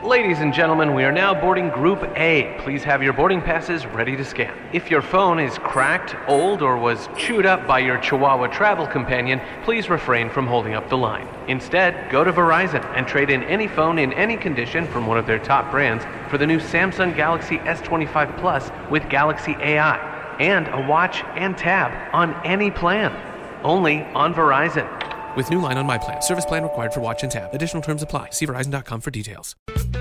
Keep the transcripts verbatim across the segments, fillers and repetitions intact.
Ladies and gentlemen, we are now boarding Group A. Please have your boarding passes ready to scan. If your phone is cracked, old, or was chewed up by your Chihuahua travel companion, please refrain from holding up the line. Instead, go to Verizon and trade in any phone in any condition from one of their top brands for the new Samsung Galaxy S twenty-five Plus with Galaxy A I and a watch and tab on any plan. Only on Verizon. With new line on My Plan. Service plan required for watch and tab. Additional terms apply. See Verizon dot com for details.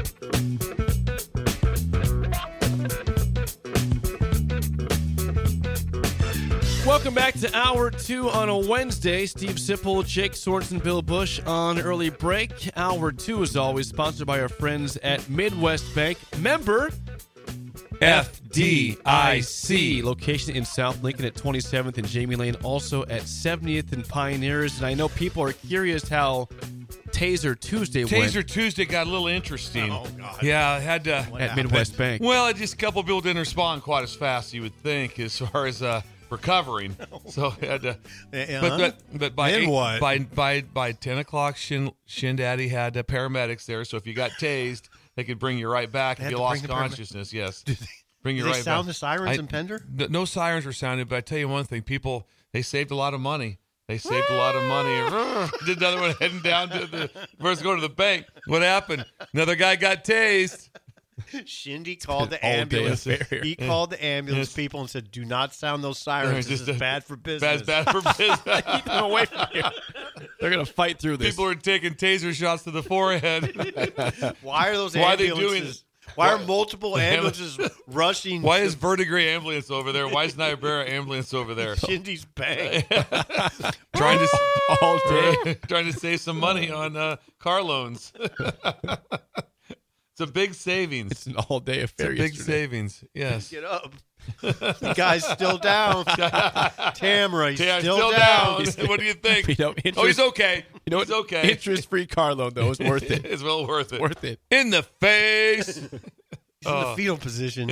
Welcome back to Hour two on a Wednesday. Steve Sipple, Jake Sorensen, Bill Bush on early break. Hour two, as always, sponsored by our friends at Midwest Bank. Member F D I C. Location in South Lincoln at twenty-seventh and Jamie Lane, also at seventieth and Pioneers. And I know people are curious how Taser Tuesday went. Taser Tuesday got a little interesting. Oh, God. Yeah, I had to. At Midwest Bank. Well, it just a couple people didn't respond quite as fast as you would think as far as uh, recovering. So I had to. Uh-huh. But, but, but by, Then eight, what? by by by ten o'clock, Shin, Shin Daddy had uh, paramedics there. So if you got tased, they could bring you right back They if had you to lost bring the paramedics? consciousness. Yes. Did they, Bring you did they right sound back. the sirens I- in Pender? No, no sirens were sounded, but I tell you one thing: people they saved a lot of money. They saved a lot of money. Did another one heading down to the first go to the bank. What happened? Another guy got tased. Shindy called the all-day ambulance. affair. He called the ambulance Yes. people and said, "Do not sound those sirens. This Just is a- bad for business." Bad, bad for business. Keep them away from here. They're going to fight through this. People are taking taser shots to the forehead. Why are those Why are they ambulances? doing this? Why are Why- multiple ambulances rushing? Why to is Verdigris ambulance over there? Why is Niobrara ambulance over there? Shindy's bank? trying to all day. trying to save some money on uh, car loans. It's a big savings. It's an all-day It's affair a big yesterday. savings. Yes. Get up. The guy's still down. Tamara, he's Yeah, still, still down. down. What do you think? You know, Oh, he's interest- okay. You know he's what? okay. Interest-free car loan, though, is worth it. It's well worth it. Worth it. In the face. He's in Oh. the fetal position.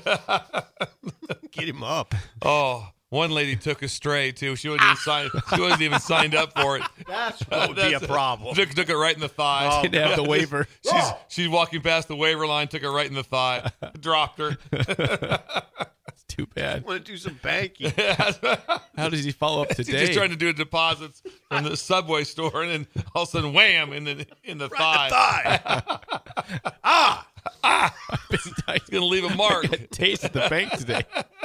Get him up. Oh, one lady took us stray too. She wasn't even signed. She wasn't even signed up for it. That's what would be a That's- problem. Took, took it right in the thigh. Didn't have the waiver. She's she's walking past the waiver line. Took her right in the thigh. Dropped her. It's too bad. Want to do some banking? How does he follow up She's today? just trying to do deposits from the Subway store, and then all of a sudden, wham! in the in the thigh. Thigh. ah. He's gonna leave a mark. Taste at the bank today.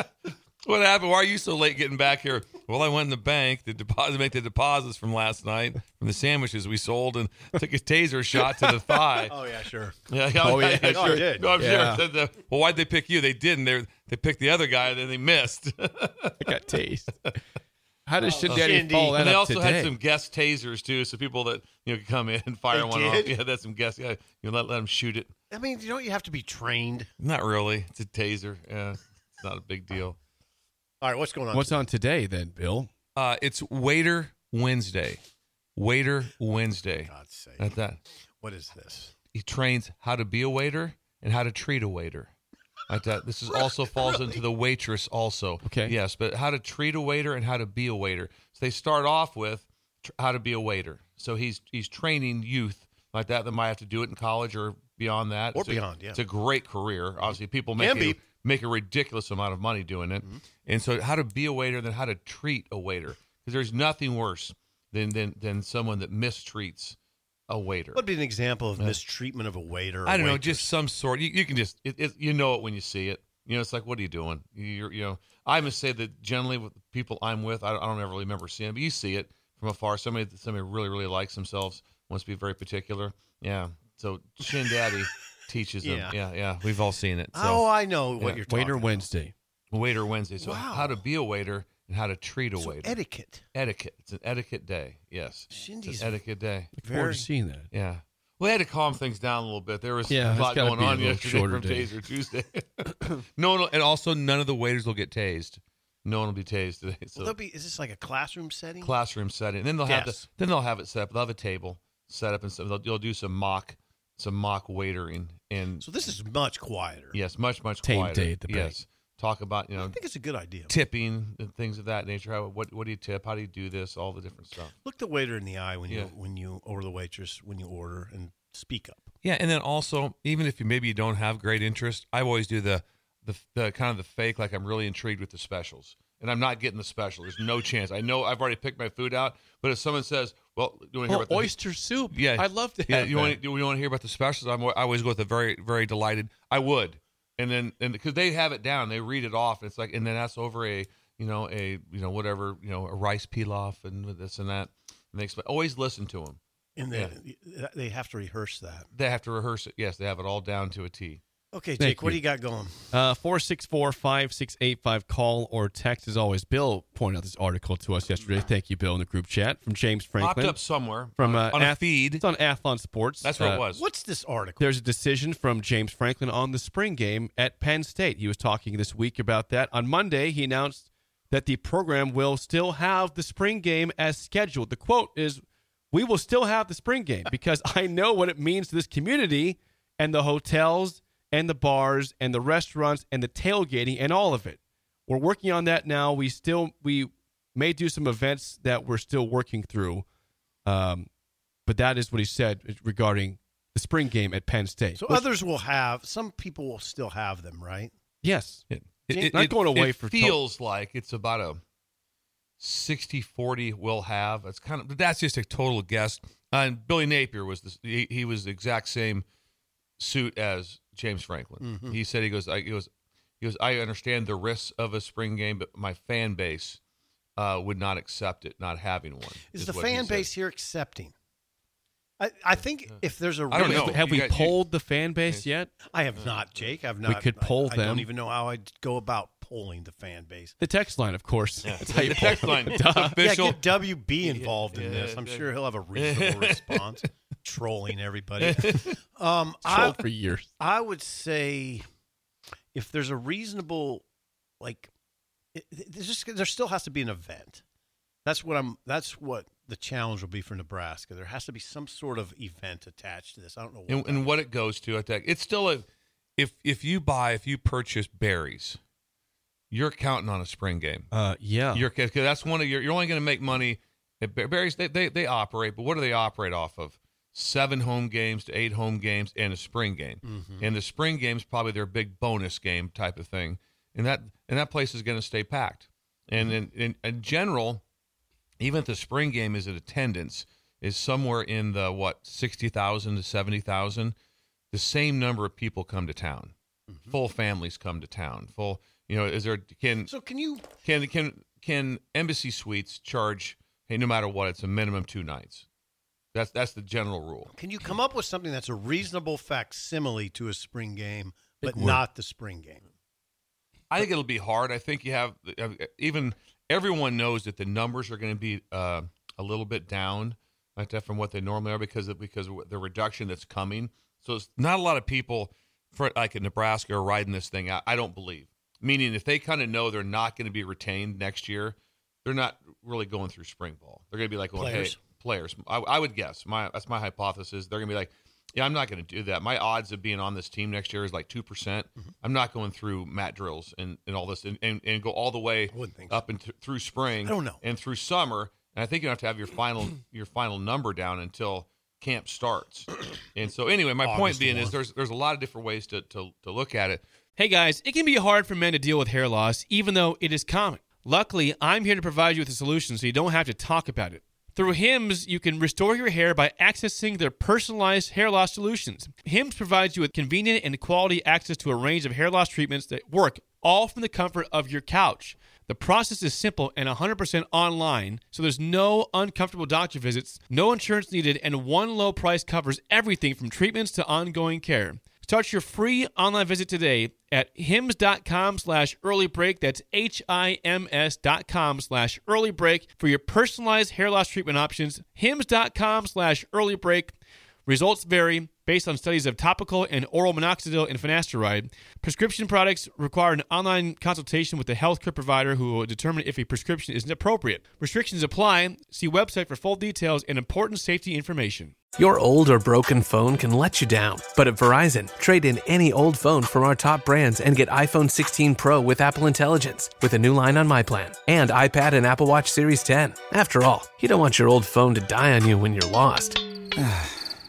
What happened? Why are you so late getting back here? Well, I went in the bank to deposit, make the deposits from last night from the sandwiches we sold, and took a taser shot to the thigh. Oh yeah, sure. Yeah, Oh, yeah, Oh, I sure. did. No, I'm Yeah. sure. Well, why'd they pick you? They didn't. They they picked the other guy, and then they missed. I got taste. How does Shin Oh, Daddy Shindy. follow that And they up also today? had some guest tasers too, so people that you know could come in and fire They one did? off. Yeah, that's some guests. Yeah, you let let them shoot it. I mean, you know, you have to be trained. Not really. It's a taser. Yeah, it's not a big deal. All right, what's going on? What's on today then, Bill? Uh, it's Waiter Wednesday. Waiter Wednesday. For God's sake. At that, What is this? he trains how to be a waiter and how to treat a waiter. Like that. This is also falls into the waitress also. Okay. Yes, but how to treat a waiter and how to be a waiter. So they start off with tr- how to be a waiter. So he's he's training youth like that that might have to do it in college or beyond that. Or It's a- beyond, yeah. It's a great career. Obviously, people make Can a, be. make a ridiculous amount of money doing it. And so how to be a waiter, then how to treat a waiter. Because there's nothing worse than, than than someone that mistreats a waiter. What would be an example of mistreatment of a waiter? Or I don't know, waitress? just some sort. You, you can just, it, it, you know it when you see it. You know, it's like, what are you doing? You're, you know, I must say that generally with the people I'm with, I don't, I don't ever really remember seeing it, but you see it from afar. Somebody, somebody really, really likes themselves, wants to be very particular. Yeah. So Shin Daddy teaches them. Yeah. Yeah, yeah. We've all seen it. So Oh, I know what Yeah. you're talking Waiter about. Wednesday. Waiter Wednesday. So Wow. how to be a waiter and how to treat a So waiter. etiquette. etiquette. It's an etiquette day. Yes. It's Shindy's an etiquette day. Look forward Very- to seeing that. Yeah. Well, they had to calm things down a little bit. There was Yeah, a it's lot gotta going be a on little yesterday shorter from day. Taser Tuesday. no, no, and also none of the waiters will get tased. No one will be tased today. So Will there be? Is this like a classroom setting? classroom setting. And then they'll have the, Yes. then they'll have it set up. They'll have a table set up and so they'll, they'll do some mock some mock waitering and So this is much quieter. yes, much much Tame quieter. day at the bank. yes, talk about you know I think it's a good idea. tipping and things of that nature. How what what do you tip? How do you do this? All the different stuff. Look the waiter in the eye when Yeah. you when you or the waitress when you order and speak up. Yeah, and then also, even if you maybe you don't have great interest, I always do the, the the kind of the fake, like I'm really intrigued with the specials, and I'm not getting the special. There's no chance. I know I've already picked my food out, but if someone says, "Well, do you want to hear Oh, about the oyster soup. Yeah, I'd love to have Yeah, you that. want you want to hear about the specials? I'm, I always go with a very very delighted. I would, and then and because they have it down, they read it off. And it's like, and then that's over a you know a you know whatever you know a rice pilaf and this and that. And they expect, always listen to them. And they, they have to rehearse that. They have to rehearse it. Yes, they have it all down to a T. Okay, Jake, Thank what you. do you got going? Uh, four six four, five six eight five, call or text as always. Bill pointed out this article to us yesterday. Thank you, Bill, in the group chat from James Popped Franklin. up somewhere from on, uh, on a Ath- feed. It's on Athlon Sports. That's what Uh, it was. What's this article? There's a decision from James Franklin on the spring game at Penn State. He was talking this week about that. On Monday, he announced that the program will still have the spring game as scheduled. The quote is, "We will still have the spring game because I know what it means to this community and the hotels and the bars and the restaurants and the tailgating and all of it. We're working on that now. We still we may do some events that we're still working through." Um, but that is what he said regarding the spring game at Penn State. So Which- others will have, some people will still have them, right? Yes. It, It- not going away it for to- feels like it's about a sixty forty will have. It's kind of, but that's just a total guess. Uh, and Billy Napier was this, he, he was the exact same suit as James Franklin. Mhm. He said, he goes, I, he goes, he goes, I understand the risks of a spring game, but my fan base uh, would not accept it, not having one. Is, the what he fan said. base here accepting? I, I think if there's a I don't really- know. Have You we got- you- polled the fan base yet? I have not, Jake. I've not. could poll I, I them. don't even know how I'd go about polling the fan base. The text line, of course. That's how you The poll. text line, Duh. official. Yeah, get W B involved in Yeah, this. I'm yeah. sure he'll have a reasonable response. Trolling everybody. Um, I, Trolled for years. I would say if there's a reasonable, like, it, there's just there still has to be an event. That's what I'm. That's what the challenge will be for Nebraska. There has to be some sort of event attached to this. I don't know. What and, that and what it goes to, I think it's still a. If if you buy, if you purchase berries, you're counting on a spring game. Uh, yeah. You're cause that's one of your. You're only going to make money. At Ber- berries, they, they they operate, but what do they operate off of? Seven home games to eight home games and a spring game. Mm-hmm. And the spring game's probably their big bonus game type of thing. And that and that place is going to stay packed. And in, in, in general, even if the spring game is in attendance, is somewhere in the what sixty thousand to seventy thousand. The same number of people come to town. Mm-hmm. Full families come to town. Full, you know, is there can So can you? can can can Embassy Suites charge? Hey, no matter what, it's a minimum two nights. That's that's the general rule. Can you come up with something that's a reasonable facsimile to a spring game, but Big word. not the spring game? I think it'll be hard. I think you have even everyone knows that the numbers are going to be uh, a little bit down, like that from what they normally are because of, because of the reduction that's coming. So it's not a lot of people for like in Nebraska are riding this thing out. I don't believe. Meaning, if they kind of know they're not going to be retained next year, they're not really going through spring ball. They're going to be like, well, Players. hey, players. I, I would guess. My that's my hypothesis. They're going to be like, yeah, I'm not going to do that. My odds of being on this team next year is like two percent. Mm-hmm. I'm not going through mat drills and, and all this and, and, and go all the way I wouldn't think so. up and th- through spring. I don't know. And through summer. And I think you have to have your final your final number down until camp starts. And so anyway, my point August being is one. there's there's a lot of different ways to, to, to look at it. Hey guys, it can be hard for men to deal with hair loss, even though it is common. Luckily, I'm here to provide you with a solution so you don't have to talk about it. Through Hims, you can restore your hair by accessing their personalized hair loss solutions. Hims provides you with convenient and quality access to a range of hair loss treatments that work all from the comfort of your couch. The process is simple and one hundred percent online, so there's no uncomfortable doctor visits, no insurance needed, and one low price covers everything from treatments to ongoing care. Start your free online visit today at hims.com slash early break. That's H-I-M-S dot com slash early break for your personalized hair loss treatment options. Hims.com slash early break. Results vary based on studies of topical and oral minoxidil and finasteride. Prescription products require an online consultation with the healthcare provider who will determine if a prescription is appropriate. Restrictions apply. See website for full details and important safety information. Your old or broken phone can let you down, but at Verizon, trade in any old phone from our top brands and get iPhone sixteen Pro with Apple Intelligence with a new line on My Plan and iPad and Apple Watch Series ten. After all, you don't want your old phone to die on you when you're lost.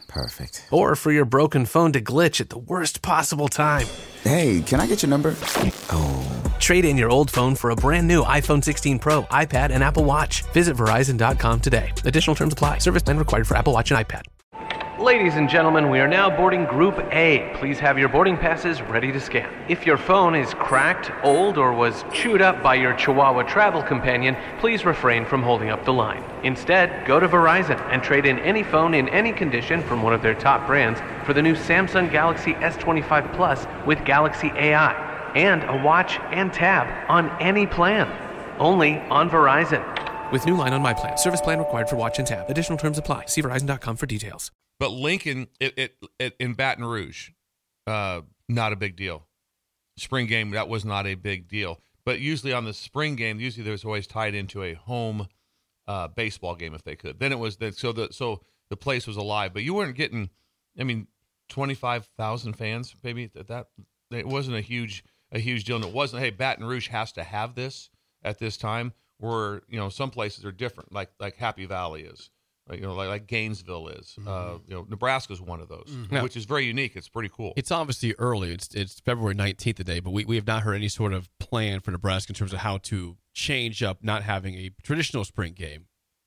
Perfect. Or for your broken phone to glitch at the worst possible time. Hey, can I get your number? Oh. Trade in your old phone for a brand new iPhone sixteen Pro, iPad, and Apple Watch. Visit Verizon dot com today. Additional terms apply. Service plan required for Apple Watch and iPad. Ladies and gentlemen, we are now boarding Group A. Please have your boarding passes ready to scan. If your phone is cracked, old, or was chewed up by your Chihuahua travel companion, please refrain from holding up the line. Instead, go to Verizon and trade in any phone in any condition from one of their top brands for the new Samsung Galaxy S twenty-five Plus with Galaxy A I and a watch and tab on any plan. Only on Verizon. With new line on My Plan. Service plan required for watch and tab. Additional terms apply. See Verizon dot com for details. But Lincoln, it, it, it, in Baton Rouge, uh, not a big deal. Spring game, that was not a big deal. But usually on the spring game, usually there was always tied into a home uh, baseball game if they could. Then it was that so the so the place was alive. But you weren't getting, I mean, twenty-five thousand fans maybe. That, that it wasn't a huge a huge deal. And it wasn't, hey, Baton Rouge has to have this at this time. Where you know some places are different, like like Happy Valley is. You know, like, like Gainesville is. Mm-hmm. Uh, you know, Nebraska's one of those, mm-hmm. which is very unique. It's pretty cool. It's obviously early. It's it's February nineteenth today, but we, we have not heard any sort of plan for Nebraska in terms of how to change up not having a traditional spring game.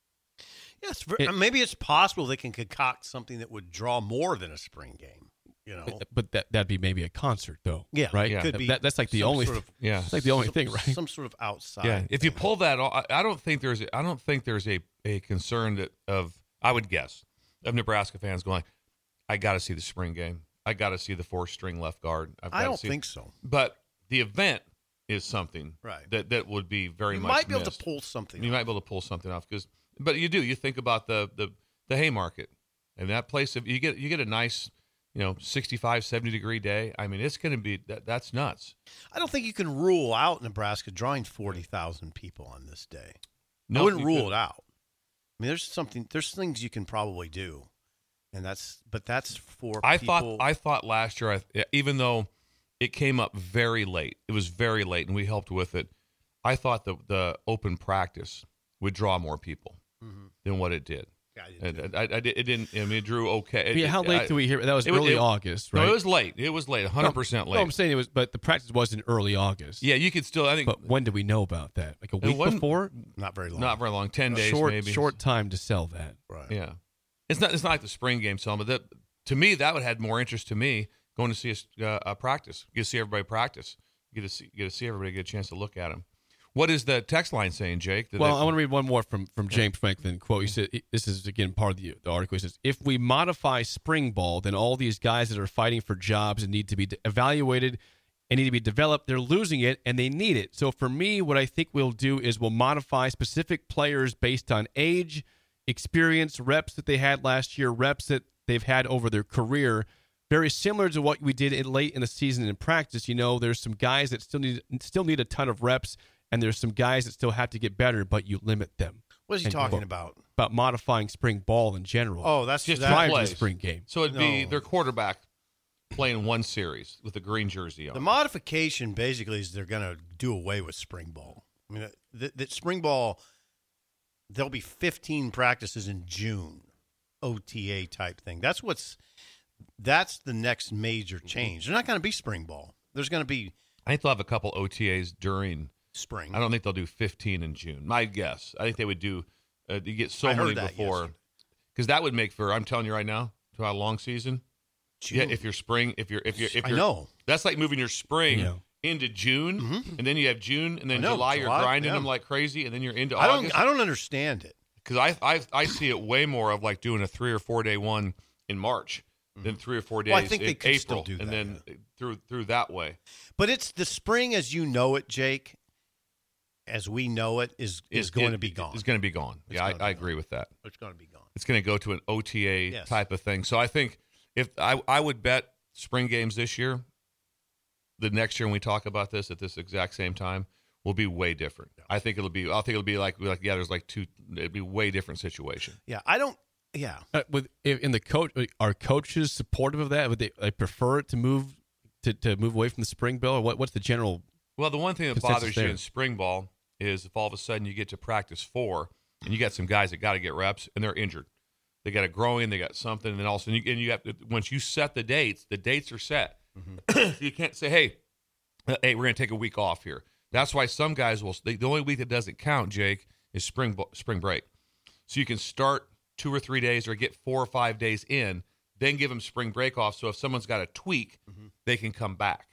Yes, it, maybe it's possible they can concoct something that would draw more than a spring game. You know, but, but that that'd be maybe a concert, though. Yeah, right. Yeah, could be. That, that's like the only. Sort of, yeah, it's like the only some, thing, right? Some sort of outside. Yeah, if you thing. pull that off, I don't think there's. I don't think there's a, a concern that of. I would guess of Nebraska fans going, I got to see the spring game. I got to see the four string left guard. I've I got don't to see think so. But the event is something right. that that would be very you much. You might be able missed. to pull something. You off. might be able to pull something off because, but you do. You think about the the the Haymarket and that place. If you get you get a nice. You know, sixty-five, seventy degree day. I mean, it's going to be, that, that's nuts. I don't think you can rule out Nebraska drawing forty thousand people on this day. No, I wouldn't rule could. it out. I mean, there's something, there's things you can probably do. And that's, but that's for I people. thought, I thought last year, I, even though it came up very late, it was very late and we helped with it. I thought the, the open practice would draw more people mm-hmm. than what it did. Yeah, I did I, I, I, it didn't. I mean, it drew okay. It, yeah, how late I, do we hear? That was it, early it, August, right? No, it was late. It was late, one hundred percent late. No, I'm saying it was, but the practice was in early August. Yeah, you could still. I think. But when did we know about that? Like a week before? Not very long. Not very long. Ten days, short, maybe. Short time to sell that. Right. Yeah, it's not. It's not like the spring game selling, but that, to me, that would have had more interest to me going to see a, uh, a practice. You get to see everybody practice. You get to see. You get to see everybody. Get a chance to look at them. What is the text line saying, Jake? Did well, they, I want to read one more from, from James Franklin. Quote, he said, this is, again, part of the, the article. He says, if we modify spring ball, then all these guys that are fighting for jobs and need to be evaluated and need to be developed, they're losing it, and they need it. So for me, what I think we'll do is we'll modify specific players based on age, experience, reps that they had last year, reps that they've had over their career. Very similar to what we did in, late in the season in practice. You know, there's some guys that still need still need a ton of reps, and there's some guys that still have to get better, but you limit them. What is he and, talking well, about? About modifying spring ball in general. Oh, that's just that prior to plays. the spring game. So it'd be No. their quarterback playing one series with a green jersey on. The modification basically is they're going to do away with spring ball. I mean, the, the spring ball, there'll be fifteen practices in June, O T A type thing. That's what's that's the next major change. There's not going to be spring ball. There's going to be I think they'll have a couple O T As during. spring. I don't think they'll do fifteen in June. My guess. I think they would do. Uh, you get so I heard many that before, yesterday. because that would make for. I'm telling you right now, to a long season. June. Yeah, if you're spring, if you're if you're if I you're, know. that's like moving your spring Yeah. into June, Mhm. and then you have June, and then I know, July, July, you're grinding yeah. them like crazy, and then you're into I August. don't. I don't understand it. Because I, I I see it way more of like doing a three or four day one in March than three or four days Well, I think in they could still April, do and that, then through through that way. But it's the spring as you know it, Jake. As we know it, is is It- going it- to be gone. It's going to be gone. It's yeah, I, gonna be I gone. agree with that. It's going to be gone. It's going to go to an O T A Yes. type of thing. So I think if I I would bet spring games this year, the next year when we talk about this at this exact same time, will be way different. I think it'll be. I think it'll be like like yeah. There's like two. It'd be way different situation. Yeah, I don't. Yeah, Uh, with in the coach, are coaches supportive of that? Would they, they prefer it to move to, to move away from the spring bill, or what? What's the general? Well, the one thing that consensus bothers you there? in spring ball is if all of a sudden you get to practice four and you got some guys that got to get reps and they're injured. They got a growing, they got something, and then also, and you, and you have to, once you set the dates, the dates are set. Mm-hmm. You can't say, hey, hey, we're going to take a week off here. That's why some guys will, the only week that doesn't count, Jake, is spring spring break. So you can start two or three days or get four or five days in, then give them spring break off. So if someone's got a tweak, mm-hmm. they can come back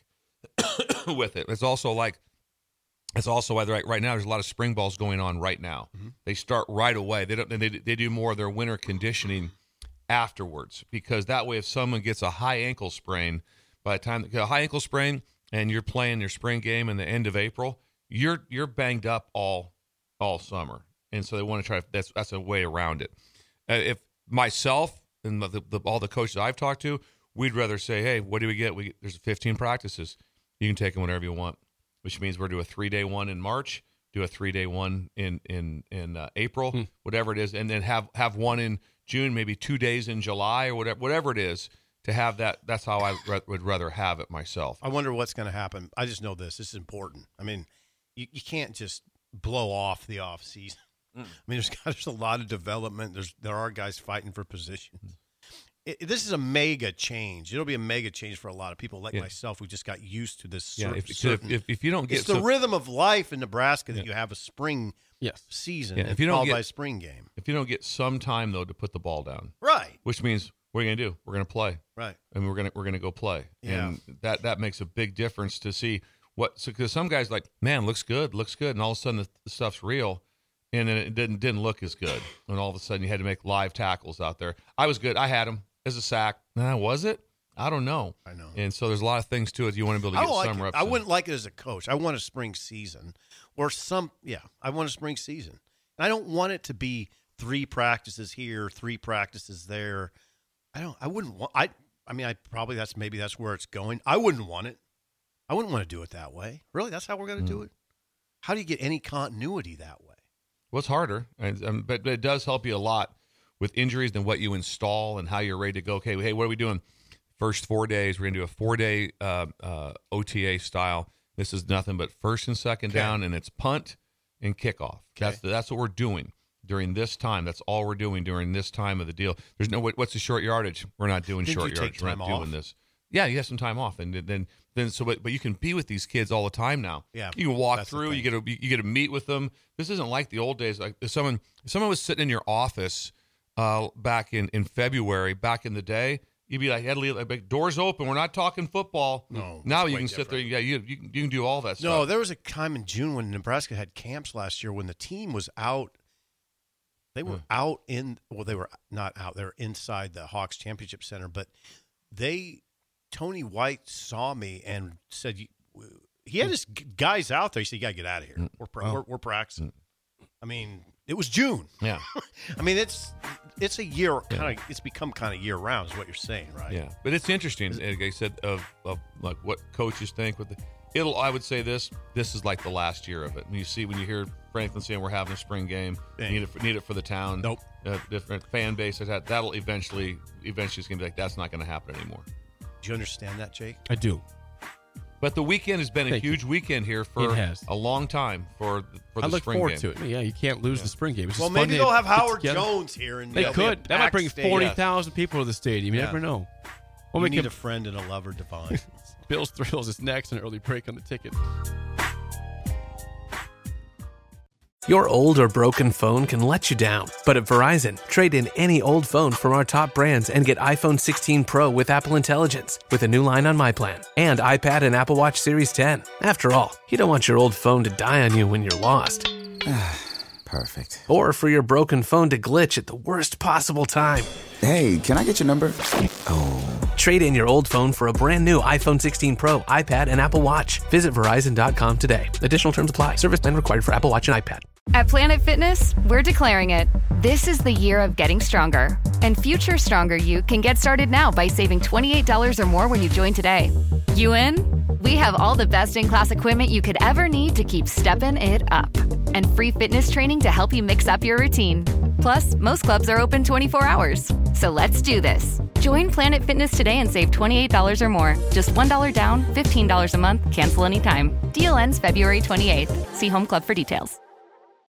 with it. It's also like, it's also why right, right now there's a lot of spring balls going on right now. Mm-hmm. They start right away. They don't. They they do more of their winter conditioning afterwards, because that way if someone gets a high ankle sprain, by the time a high ankle sprain and you're playing your spring game in the end of April, you're you're banged up all all summer, and so they want to try. That's that's a way around it. Uh, if myself and the, the, all the coaches I've talked to, we'd rather say, hey, what do we get? We get, there's fifteen practices. You can take them whenever you want. Which means we're do a three-day one in March, do a three-day one in in in uh, April, hmm. whatever it is, and then have have one in June, maybe two days in July, or whatever whatever it is to have that. That's how I re- would rather have it myself. I wonder what's going to happen. I just know this. This is important. I mean, you, you can't just blow off the off season. Mm. I mean, there's there's a lot of development. There's there are guys fighting for positions. Mm. It, this is a mega change. It'll be a mega change for a lot of people like yeah. myself who just got used to this. Yeah, certain, if, certain, if, if you don't get it's the so, rhythm of life in Nebraska that yeah. you have a spring yes. season yeah, and if you don't followed get, by a spring game. If you don't get some time though to put the ball down, right? Which means what are you gonna do? We're gonna play, right? And we're gonna we're gonna go play, yeah. and that that makes a big difference to see what. So because some guys like, man, looks good, looks good, and all of a sudden the, the stuff's real. And then it didn't didn't look as good, and all of a sudden you had to make live tackles out there. I was good. I had them as a sack. Nah, was it? I don't know. I know. And so there's a lot of things to it. You want to be able to get like some it. reps. I in. wouldn't like it as a coach. I want a spring season or some. Yeah, I want a spring season. And I don't want it to be three practices here, three practices there. I don't. I wouldn't want. I. I mean, I probably that's maybe that's where it's going. I wouldn't want it. I wouldn't want to do it that way. Really, that's how we're going to mm. do it. How do you get any continuity that way? Well, it's harder, and, um, but, but it does help you a lot with injuries than what you install and how you're ready to go. Okay, hey, what are we doing? First four days, we're going to do a four-day uh, uh, O T A style. This is nothing but first and second okay. down, and it's punt and kickoff. Okay. That's the, that's what we're doing during this time. That's all we're doing during this time of the deal. There's no what's the short yardage? We're not doing Didn't short you yardage. Take we're time not off? doing this. Yeah, you have some time off, and then then so but, but you can be with these kids all the time now. Yeah, you can walk that's through. You get to you get to meet with them. This isn't like the old days. Like if someone if someone was sitting in your office uh, back in, in February, back in the day, you'd be like, hey, like, doors open. We're not talking football. No, now you can different. sit there. Yeah, you, you you can do all that stuff. No, there was a time in June when Nebraska had camps last year when the team was out. They were yeah. out in well, they were not out. They were inside the Hawks Championship Center, but they. Tony White saw me and said, he had his guys out there. He said, you got to get out of here. We're, pra- oh. we're, we're practicing. I mean, it was June. Yeah. I mean, it's it's a year kind of, it's become kind of year round is what you're saying, right? Yeah. But it's interesting, like I said, of, of like what coaches think with the, it'll, I would say this, this is like the last year of it. When you see, when you hear Franklin saying we're having a spring game, need it, for, need it for the town. Nope. Uh, different fan base, that, that'll eventually, eventually it's going to be like, that's not going to happen anymore. Do you understand that, Jake? I do. But the weekend has been a Thank huge you. weekend here for a long time for for the I look spring forward game. to it. Yeah, you can't lose yeah. the spring game. It's well, just maybe fun they'll to have put Howard together. Jones here. And They they'll could. That might bring forty thousand people to the stadium. You yeah. never know. We'll we need can... a friend and a lover divine. Bill's Thrills is next, an early break on the ticket. Your old or broken phone can let you down, but at Verizon, trade in any old phone from our top brands and get iPhone sixteen Pro with Apple Intelligence with a new line on My Plan and iPad and Apple Watch Series ten. After all, you don't want your old phone to die on you when you're lost. Perfect. Or for your broken phone to glitch at the worst possible time. Hey, can I get your number? Oh. Trade in your old phone for a brand new iPhone sixteen Pro, iPad, and Apple Watch. Visit Verizon dot com today. Additional terms apply. Service plan required for Apple Watch and iPad. At Planet Fitness, we're declaring it. This is the year of getting stronger. And future stronger you can get started now by saving twenty-eight dollars or more when you join today. You in? We have all the best-in-class equipment you could ever need to keep stepping it up. And free fitness training to help you mix up your routine. Plus, most clubs are open twenty-four hours. So let's do this. Join Planet Fitness today and save twenty-eight dollars or more. Just one dollar down, fifteen dollars a month, cancel anytime. Deal ends February twenty-eighth. See Home Club for details.